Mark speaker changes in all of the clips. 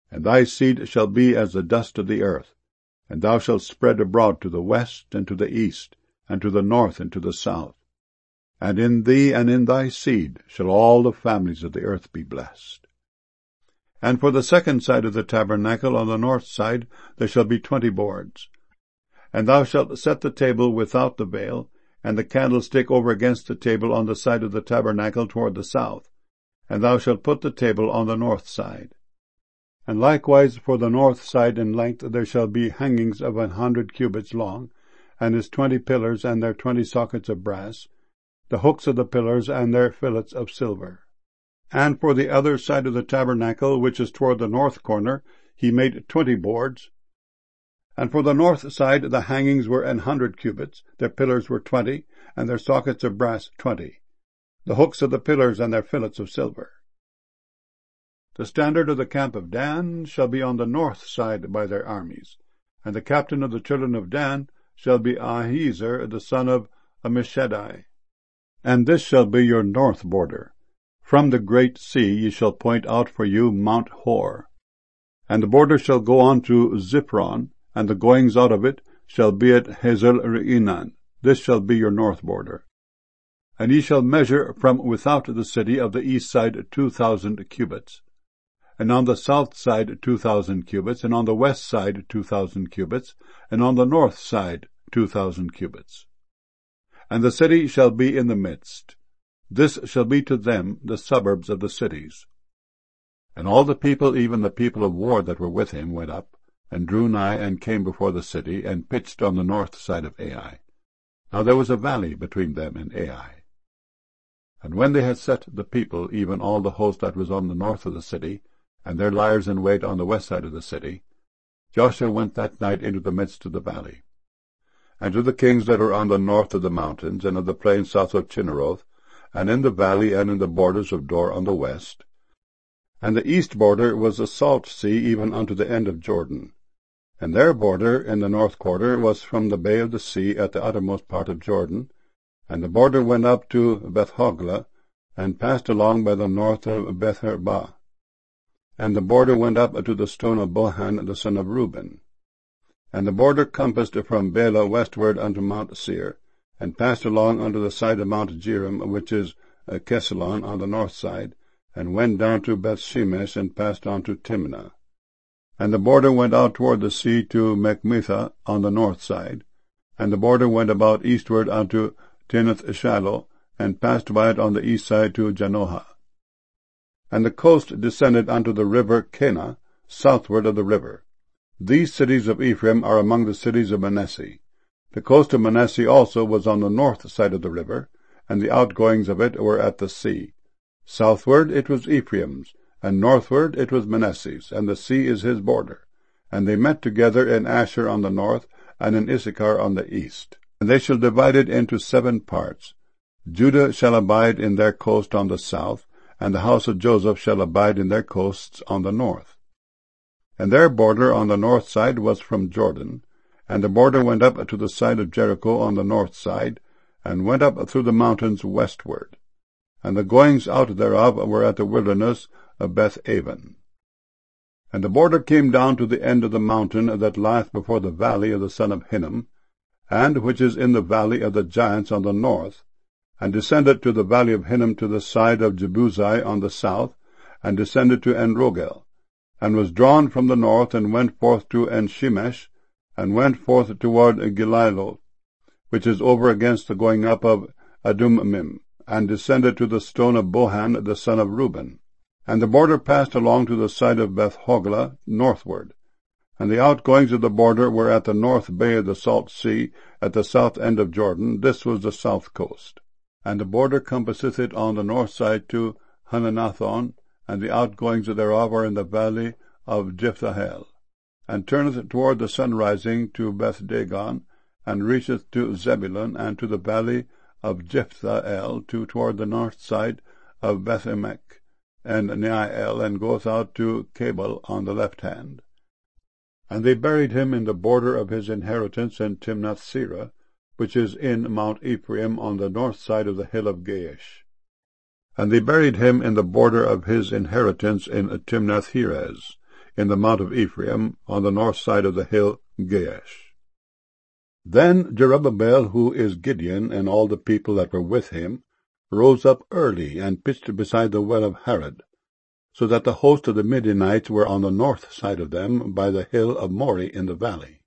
Speaker 1: And thy seed shall be as the dust of the earth, and thou shalt spread abroad to the west and to the east, and to the north and to the south. And in thee and in thy seed shall all the families of the earth be blessed. And for the second side of the tabernacle on the north side there shall be 20 boards. And thou shalt set the table without the veil, and the candlestick over against the table on the side of the tabernacle toward the south, and thou shalt put the table on the north side. And likewise for the north side in length there shall be hangings of 100 cubits long, and its 20 pillars and their 20 sockets of brass, the hooks of the pillars and their fillets of silver. And for the other side of the tabernacle, which is toward the north corner, he made 20 boards. And for the north side the hangings were 100 cubits, their pillars were 20, and their sockets of brass 20, the hooks of the pillars and their fillets of silver. The standard of the camp of Dan shall be on the north side by their armies, and the captain of the children of Dan shall be Ahiezer the son of Ammishaddai. And this shall be your north border. From the great sea ye shall point out for you Mount Hor. And the border shall go on to Ziphron, and the goings out of it shall be at Hazel-Reinan. This shall be your north border. And ye shall measure from without the city of the east side 2,000 cubits, and on the south side 2,000 cubits, and on the west side 2,000 cubits, and on the north side 2,000 cubits. And the city shall be in the midst. This shall be to them the suburbs of the cities. And all the people, even the people of war that were with him, went up, and drew nigh, and came before the city, and pitched on the north side of Ai. Now there was a valley between them and Ai. And when they had set the people, even all the host that was on the north of the city, and their liers in wait on the west side of the city, Joshua went that night into the midst of the valley. And to the kings that were on the north of the mountains, and of the plain south of Chinneroth, and in the valley, and in the borders of Dor on the west. And the east border was the salt sea, even unto the end of Jordan. And their border in the north quarter was from the bay of the sea at the uttermost part of Jordan, and the border went up to Beth-hoglah, and passed along by the north of Beth-arbah. And the border went up to the stone of Bohan the son of Reuben. And the border compassed from Bela westward unto Mount Seir, and passed along unto the side of Mount Jearim, which is Kesalon on the north side, and went down to Beth-shemesh, and passed on to Timnah. And the border went out toward the sea to Mechmethah on the north side, and the border went about eastward unto Tinath-shiloh, and passed by it on the east side to Janohah. And the coast descended unto the river Kenah, southward of the river. These cities of Ephraim are among the cities of Manasseh. The coast of Manasseh also was on the north side of the river, and the outgoings of it were at the sea. Southward it was Ephraim's, and northward it was Manasseh's, and the sea is his border. And they met together in Asher on the north, and in Issachar on the east. And they shall divide it into 7 parts. Judah shall abide in their coast on the south, and the house of Joseph shall abide in their coasts on the north. And their border on the north side was from Jordan, and the border went up to the side of Jericho on the north side, and went up through the mountains westward. And the goings out thereof were at the wilderness of Beth-aven. And the border came down to the end of the mountain that lieth before the valley of the son of Hinnom, and which is in the valley of the giants on the north, and descended to the valley of Hinnom to the side of Jebusai on the south, and descended to En-rogel, and was drawn from the north, and went forth to En-shemesh, and went forth toward Gilalo, which is over against the going up of Adummim, and descended to the stone of Bohan the son of Reuben. And the border passed along to the side of Beth-hoglah northward. And the outgoings of the border were at the north bay of the salt sea, at the south end of Jordan. This was the south coast. And the border compasseth it on the north side to Hananathon, and the outgoings thereof are in the valley of Jephthahel, and turneth toward the sunrising to Beth-dagon, and reacheth to Zebulun, and to the valley of Jephthahel, toward the north side of Beth-emek, and Neiel, and goeth out to Cabal on the left hand. And they buried him in the border of his inheritance in Timnath-serah, which is in Mount Ephraim on the north side of the hill of Gaish. And they buried him in the border of his inheritance in Timnath-heres, in the mount of Ephraim, on the north side of the hill Gaash. Then Jerubbaal, who is Gideon, and all the people that were with him, rose up early, and pitched beside the well of Harod, so that the host of the Midianites were on the north side of them, by the hill of Moreh in the valley.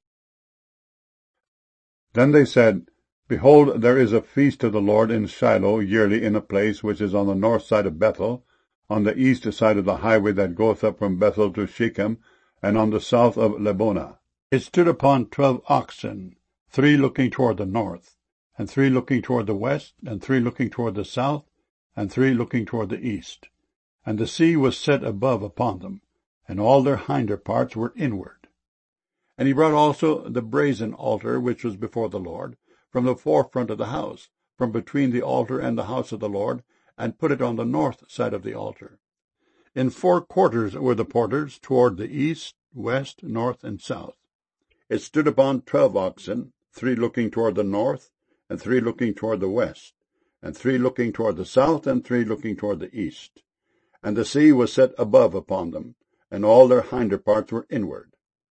Speaker 1: Then they said, Behold, there is a feast of the Lord in Shiloh yearly in a place which is on the north side of Bethel, on the east side of the highway that goeth up from Bethel to Shechem, and on the south of Lebonah. It stood upon 12 oxen, 3 looking toward the north, and 3 looking toward the west, and 3 looking toward the south, and 3 looking toward the east. And the sea was set above upon them, and all their hinder parts were inward. And he brought also the brazen altar which was before the Lord, from the forefront of the house, from between the altar and the house of the Lord, and put it on the north side of the altar. In 4 quarters were the porters, toward the east, west, north, and south. It stood upon 12 oxen, 3 looking toward the north, and 3 looking toward the west, and 3 looking toward the south, and 3 looking toward the east. And the sea was set above upon them, and all their hinder parts were inward.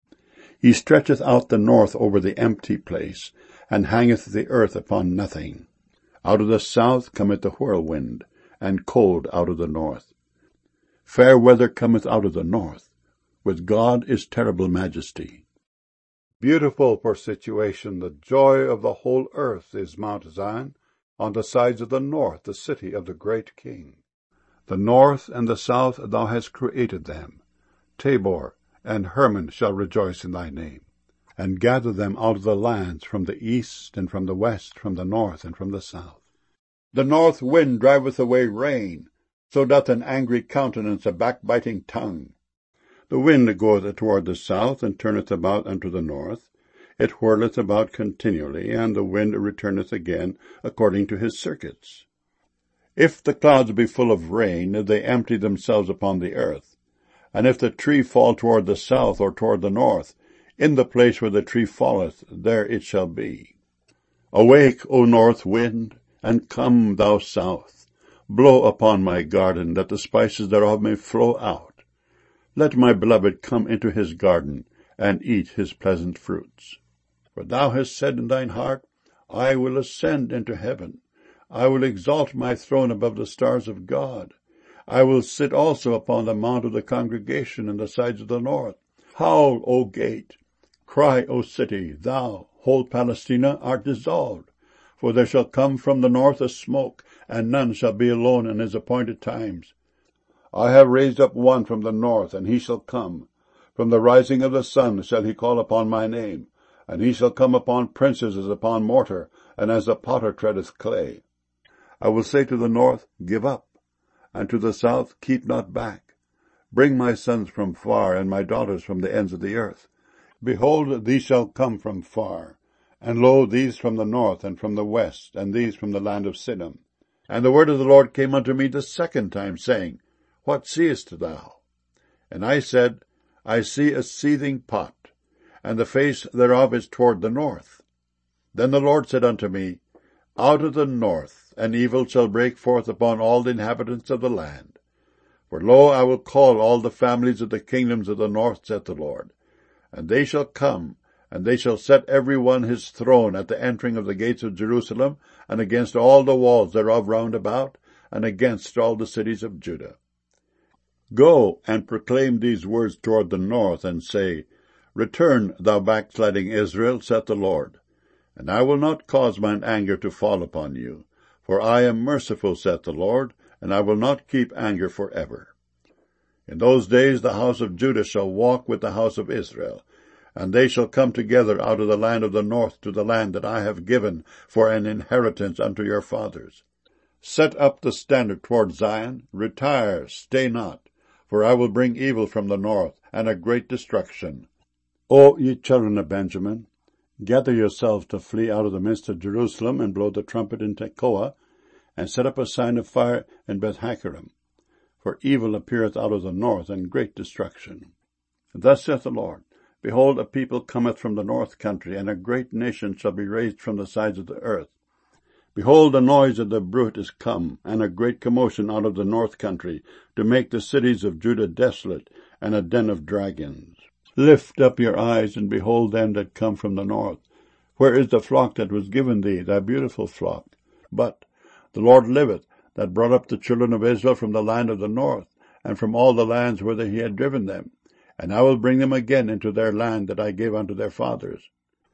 Speaker 1: He stretcheth out the north over the empty place, and hangeth the earth upon nothing. Out of the south cometh the whirlwind, and cold out of the north. Fair weather cometh out of the north. With God is terrible majesty. Beautiful for situation, the joy of the whole earth is Mount Zion, on the sides of the north, the city of the great King. The north and the south thou hast created them. Tabor and Hermon shall rejoice in thy name, and gather them out of the lands, from the east and from the west, from the north and from the south. The north wind driveth away rain, so doth an angry countenance a backbiting tongue. The wind goeth toward the south, and turneth about unto the north. It whirleth about continually, and the wind returneth again according to his circuits. If the clouds be full of rain, they empty themselves upon the earth. And if the tree fall toward the south or toward the north, in the place where the tree falleth, there it shall be. Awake, O north wind, and come, thou south. Blow upon my garden, that the spices thereof may flow out. Let my beloved come into his garden, and eat his pleasant fruits. For thou hast said in thine heart, I will ascend into heaven. I will exalt my throne above the stars of God. I will sit also upon the mount of the congregation in the sides of the north. Howl, O gate! Cry, O city! Thou, whole Palestina, art dissolved. For there shall come from the north a smoke, and none shall be alone in his appointed times. I have raised up one from the north, and he shall come. From the rising of the sun shall he call upon my name, and he shall come upon princes as upon mortar, and as the potter treadeth clay. I will say to the north, Give up, and to the south, Keep not back. Bring my sons from far, and my daughters from the ends of the earth. Behold, these shall come from far, and lo, these from the north, and from the west, and these from the land of Siddim. And the word of the Lord came unto me the second time, saying, What seest thou? And I said, I see a seething pot, and the face thereof is toward the north. Then the Lord said unto me, Out of the north an evil shall break forth upon all the inhabitants of the land. For lo, I will call all the families of the kingdoms of the north, saith the Lord. And they shall come, and they shall set every one his throne at the entering of the gates of Jerusalem, and against all the walls thereof round about, and against all the cities of Judah. Go and proclaim these words toward the north, and say, Return, thou backsliding Israel, saith the Lord. And I will not cause mine anger to fall upon you. For I am merciful, saith the Lord, and I will not keep anger forever. In those days the house of Judah shall walk with the house of Israel, and they shall come together out of the land of the north to the land that I have given for an inheritance unto your fathers. Set up the standard toward Zion, retire, stay not, for I will bring evil from the north, and a great destruction. O ye children of Benjamin, gather yourselves to flee out of the midst of Jerusalem, and blow the trumpet in Tekoa, and set up a sign of fire in Beth-Hakkerem. For evil appeareth out of the north, and great destruction. Thus saith the Lord, Behold, a people cometh from the north country, and a great nation shall be raised from the sides of the earth. Behold, the noise of the bruit is come, and a great commotion out of the north country, to make the cities of Judah desolate, and a den of dragons. Lift up your eyes, and behold them that come from the north. Where is the flock that was given thee, thy beautiful flock? But the Lord liveth, that brought up the children of Israel from the land of the north, and from all the lands whither he had driven them. And I will bring them again into their land that I gave unto their fathers.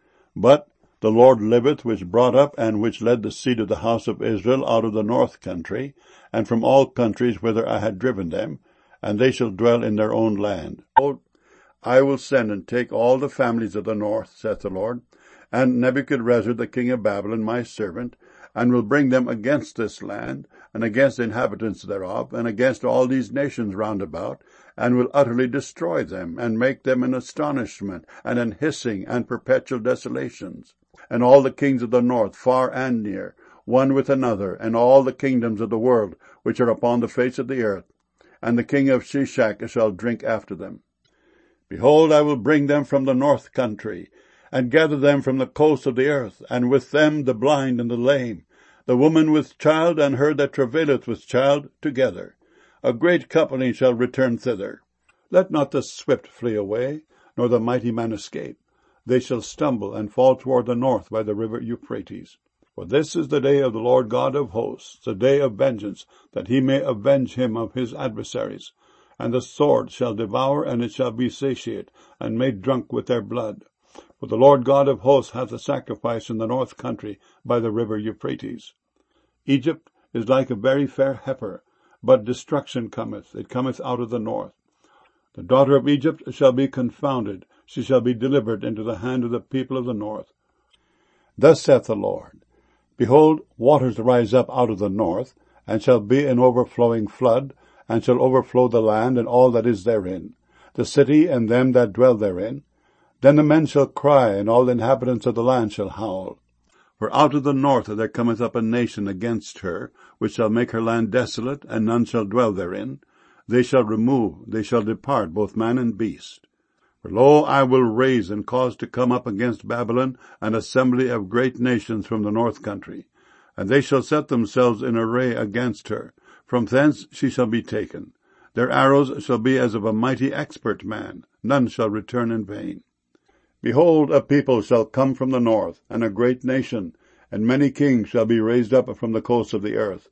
Speaker 1: But the Lord liveth, which brought up and which led the seed of the house of Israel out of the north country, and from all countries whither I had driven them, and they shall dwell in their own land. Behold, I will send and take all the families of the north, saith the Lord, and Nebuchadrezzar the king of Babylon my servant, and will bring them against this land, and against the inhabitants thereof, and against all these nations round about, and will utterly destroy them, and make them an astonishment, and an hissing, and perpetual desolations. And all the kings of the north, far and near, one with another, and all the kingdoms of the world, which are upon the face of the earth, and the king of Shishak shall drink after them. Behold, I will bring them from the north country, and gather them from the coast of the earth, and with them the blind and the lame, the woman with child, and her that travaileth with child, together. A great company shall return thither. Let not the swift flee away, nor the mighty man escape. They shall stumble and fall toward the north by the river Euphrates. For this is the day of the Lord God of hosts, the day of vengeance, that he may avenge him of his adversaries. And the sword shall devour, and it shall be satiate, and made drunk with their blood. For the Lord God of hosts hath a sacrifice in the north country by the river Euphrates. Egypt is like a very fair heifer, but destruction cometh, it cometh out of the north. The daughter of Egypt shall be confounded, she shall be delivered into the hand of the people of the north. Thus saith the Lord, Behold, waters rise up out of the north, and shall be an overflowing flood, and shall overflow the land and all that is therein, the city and them that dwell therein. Then the men shall cry, and all the inhabitants of the land shall howl. For out of the north there cometh up a nation against her, which shall make her land desolate, and none shall dwell therein. They shall remove, they shall depart, both man and beast. For lo, I will raise and cause to come up against Babylon an assembly of great nations from the north country, and they shall set themselves in array against her. From thence she shall be taken. Their arrows shall be as of a mighty expert man. None shall return in vain. Behold, a people shall come from the north, and a great nation, and many kings shall be raised up from the coasts of the earth.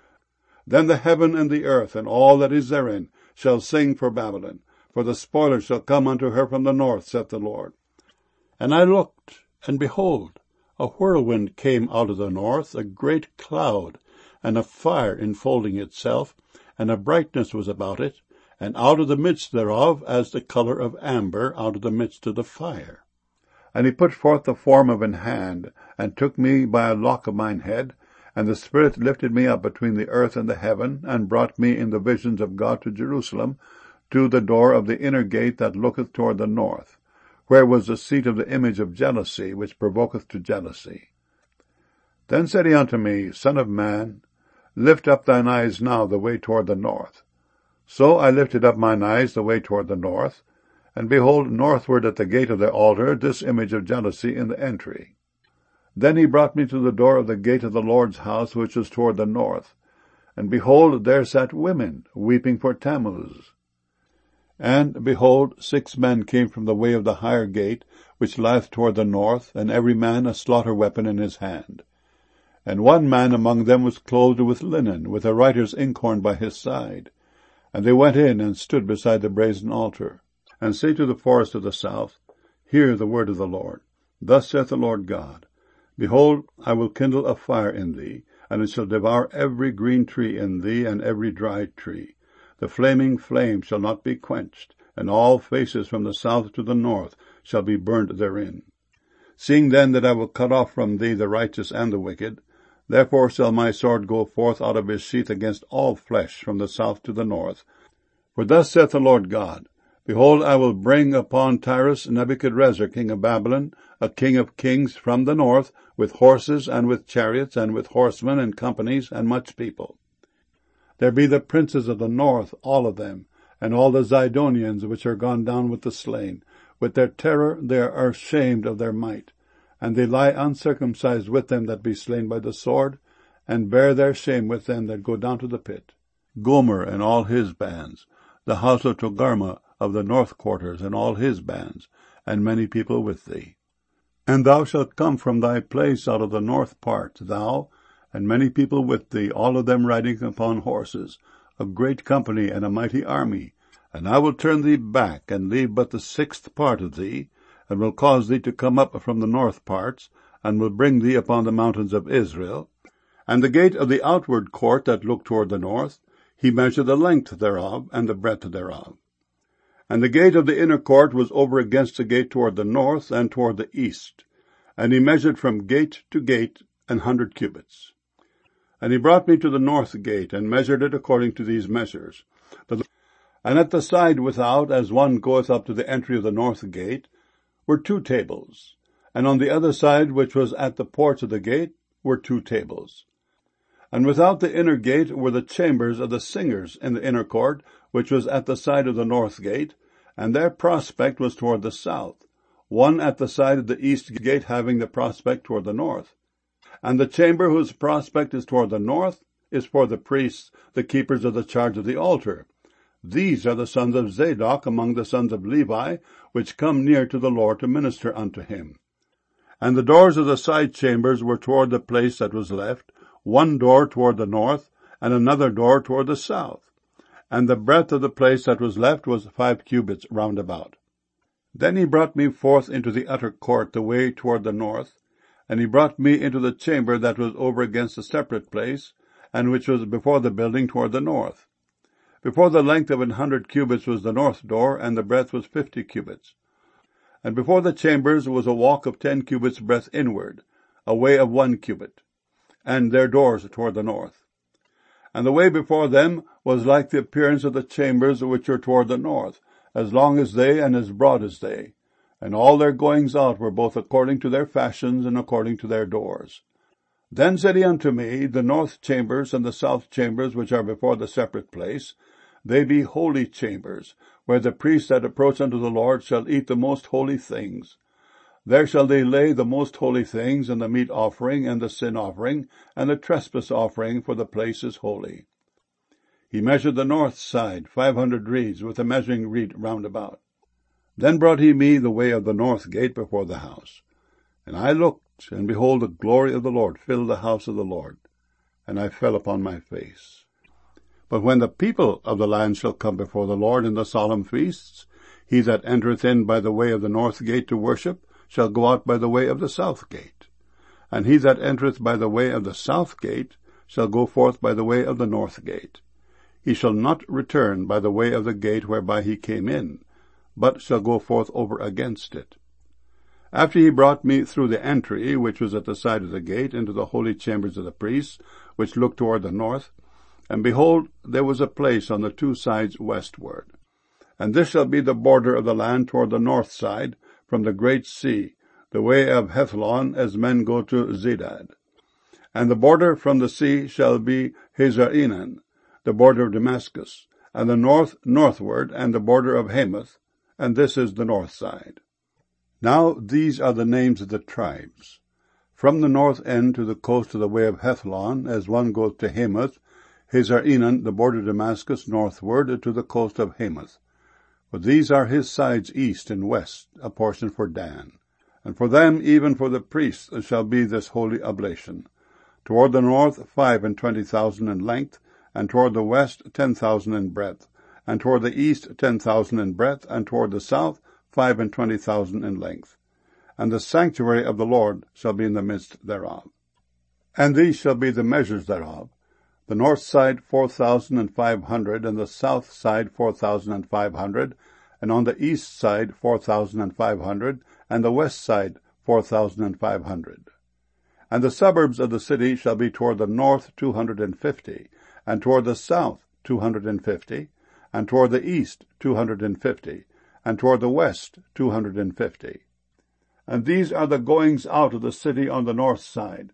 Speaker 1: Then the heaven and the earth, and all that is therein, shall sing for Babylon, for the spoiler shall come unto her from the north, saith the Lord. And I looked, and behold, a whirlwind came out of the north, a great cloud, and a fire enfolding itself, and a brightness was about it, and out of the midst thereof as the colour of amber out of the midst of the fire. And he put forth the form of an hand, and took me by a lock of mine head, and the Spirit lifted me up between the earth and the heaven, and brought me in the visions of God to Jerusalem, to the door of the inner gate that looketh toward the north, where was the seat of the image of jealousy, which provoketh to jealousy. Then said he unto me, Son of man, lift up thine eyes now the way toward the north. So I lifted up mine eyes the way toward the north, and behold, northward at the gate of the altar, this image of jealousy in the entry. Then he brought me to the door of the gate of the Lord's house, which was toward the north. And behold, there sat women, weeping for Tammuz. And behold, 6 men came from the way of the higher gate, which lieth toward the north, and every man a slaughter weapon in his hand. And one man among them was clothed with linen, with a writer's inkhorn by his side. And they went in and stood beside the brazen altar, and say to the forest of the south, Hear the word of the Lord. Thus saith the Lord God, Behold, I will kindle a fire in thee, and it shall devour every green tree in thee, and every dry tree. The flaming flame shall not be quenched, and all faces from the south to the north shall be burned therein. Seeing then that I will cut off from thee the righteous and the wicked, therefore shall my sword go forth out of his sheath against all flesh from the south to the north. For thus saith the Lord God, Behold, I will bring upon Tyrus Nebuchadrezzar king of Babylon, a king of kings from the north, with horses and with chariots and with horsemen and companies and much people. There be the princes of the north, all of them, and all the Zidonians which are gone down with the slain. With their terror they are ashamed of their might. And they lie uncircumcised with them that be slain by the sword, and bear their shame with them that go down to the pit. Gomer and all his bands, the house of Togarmah of the north quarters, and all his bands, and many people with thee. And thou shalt come from thy place out of the north part, thou, and many people with thee, all of them riding upon horses, a great company and a mighty army. And I will turn thee back, and leave but the 6th part of thee, and will cause thee to come up from the north parts, and will bring thee upon the mountains of Israel. And the gate of the outward court that looked toward the north, he measured the length thereof, and the breadth thereof. And the gate of the inner court was over against the gate toward the north and toward the east. And he measured from gate to gate 100 cubits. And he brought me to the north gate, and measured it according to these measures. And at the side without, as one goeth up to the entry of the north gate, were 2 tables. And on the other side, which was at the porch of the gate, were 2 tables. And without the inner gate were the chambers of the singers in the inner court, which was at the side of the north gate, and their prospect was toward the south, one at the side of the east gate having the prospect toward the north. And the chamber whose prospect is toward the north is for the priests, the keepers of the charge of the altar. These are the sons of Zadok among the sons of Levi, which come near to the Lord to minister unto him. And the doors of the side chambers were toward the place that was left, one door toward the north, and another door toward the south. And the breadth of the place that was left was 5 cubits round about. Then he brought me forth into the utter court, the way toward the north, and he brought me into the chamber that was over against the separate place, and which was before the building toward the north. Before the length of 100 cubits was the north door, and the breadth was 50 cubits. And before the chambers was a walk of 10 cubits breadth inward, a way of 1 cubit, and their doors toward the north. And the way before them was like the appearance of the chambers which are toward the north, as long as they and as broad as they. And all their goings out were both according to their fashions and according to their doors. Then said he unto me, the north chambers and the south chambers which are before the separate place, they be holy chambers, where the priests that approach unto the Lord shall eat the most holy things. There shall they lay the most holy things, and the meat offering, and the sin offering, and the trespass offering, for the place is holy. He measured the north side 500 reeds, with a measuring reed round about. Then brought he me the way of the north gate before the house. And I looked, and behold, the glory of the Lord filled the house of the Lord. And I fell upon my face. But when the people of the land shall come before the Lord in the solemn feasts, he that entereth in by the way of the north gate to worship shall go out by the way of the south gate. And he that entereth by the way of the south gate shall go forth by the way of the north gate. He shall not return by the way of the gate whereby he came in, but shall go forth over against it. After he brought me through the entry, which was at the side of the gate, into the holy chambers of the priests, which looked toward the north, and behold, there was a place on the 2 sides westward. And this shall be the border of the land toward the north side, from the great sea, the way of Hethlon, as men go to Zedad. And the border from the sea shall be Hazar-Enan, the border of Damascus, and the north northward, and the border of Hamath, and this is the north side. Now these are the names of the tribes. From the north end to the coast of the way of Hethlon, as one goeth to Hamath, Hazar-Enan, the border of Damascus, northward to the coast of Hamath. For these are his sides east and west, a portion for Dan. And for them, even for the priests, shall be this holy oblation. Toward the north 25,000 in length, and toward the west 10,000 in breadth, and toward the east 10,000 in breadth, and toward the south 25,000 in length. And the sanctuary of the Lord shall be in the midst thereof. And these shall be the measures thereof: the north side 4,500, and the south side 4,500, and on the east side 4,500, and the west side 4,500. And the suburbs of the city shall be toward the north 250, and toward the south 250, and toward the east 250, and toward the west 250. And these are the goings out of the city on the north side,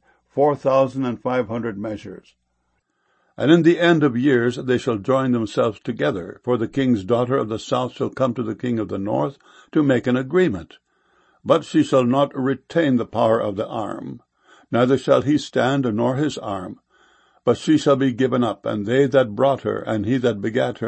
Speaker 1: 4,500 measures. And in the end of years they shall join themselves together, for the king's daughter of the south shall come to the king of the north to make an agreement. But she shall not retain the power of the arm, neither shall he stand nor his arm, but she shall be given up, and they that brought her, and he that begat her,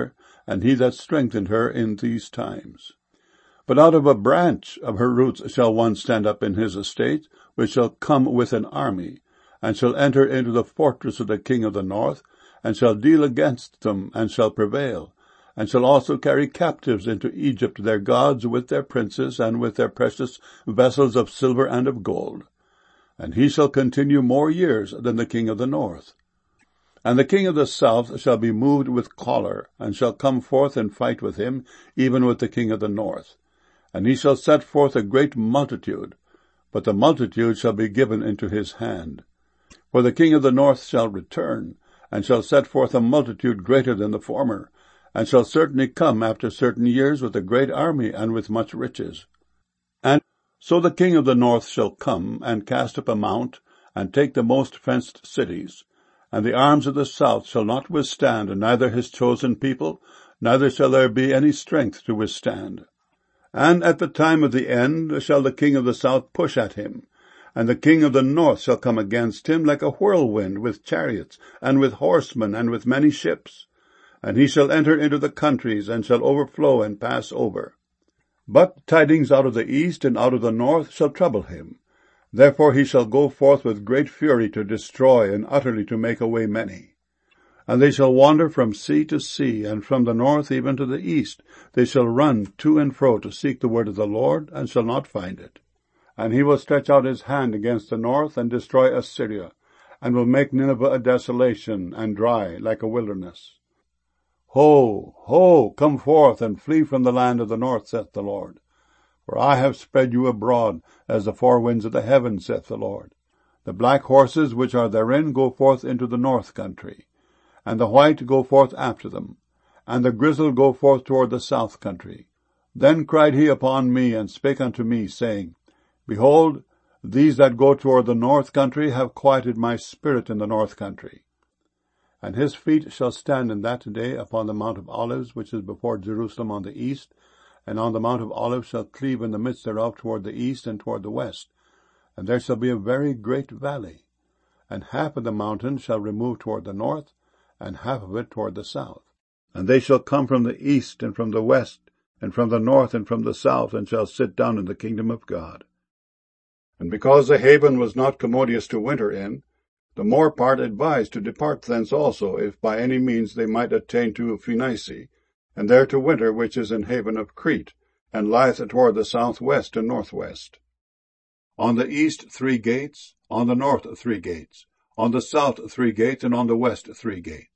Speaker 1: and he that strengthened her in these times. But out of a branch of her roots shall one stand up in his estate, which shall come with an army, and shall enter into the fortress of the king of the north, and shall deal against them, and shall prevail, and shall also carry captives into Egypt their gods with their princes, and with their precious vessels of silver and of gold. And he shall continue more years than the king of the north. And the king of the south shall be moved with choler, and shall come forth and fight with him, even with the king of the north. And he shall set forth a great multitude, but the multitude shall be given into his hand. For the king of the north shall return, and shall set forth a multitude greater than the former, and shall certainly come after certain years with a great army and with much riches. And so the king of the north shall come, and cast up a mount, and take the most fenced cities. And the arms of the south shall not withstand, neither his chosen people, neither shall there be any strength to withstand. And at the time of the end shall the king of the south push at him, and the king of the north shall come against him like a whirlwind, with chariots, and with horsemen, and with many ships. And he shall enter into the countries, and shall overflow and pass over. But tidings out of the east and out of the north shall trouble him. Therefore he shall go forth with great fury to destroy, and utterly to make away many. And they shall wander from sea to sea, and from the north even to the east. They shall run to and fro to seek the word of the Lord, and shall not find it. And he will stretch out his hand against the north, and destroy Assyria, and will make Nineveh a desolation, and dry like a wilderness. Ho, ho, come forth, and flee from the land of the north, saith the Lord. For I have spread you abroad, as the four winds of the heaven, saith the Lord. The black horses which are therein go forth into the north country, and the white go forth after them, and the grizzled go forth toward the south country. Then cried he upon me, and spake unto me, saying, Behold, these that go toward the north country have quieted my spirit in the north country. And his feet shall stand in that day upon the Mount of Olives, which is before Jerusalem on the east, and on the Mount of Olives shall cleave in the midst thereof toward the east and toward the west. And there shall be a very great valley, and half of the mountain shall remove toward the north, and half of it toward the south. And they shall come from the east and from the west, and from the north and from the south, and shall sit down in the kingdom of God. And because the haven was not commodious to winter in, the more part advised to depart thence also, if by any means they might attain to Phoenice, and there to winter, which is an haven of Crete, and lieth toward the southwest and northwest. On the east 3 gates, on the north 3 gates, on the south 3 gates, and on the west 3 gates.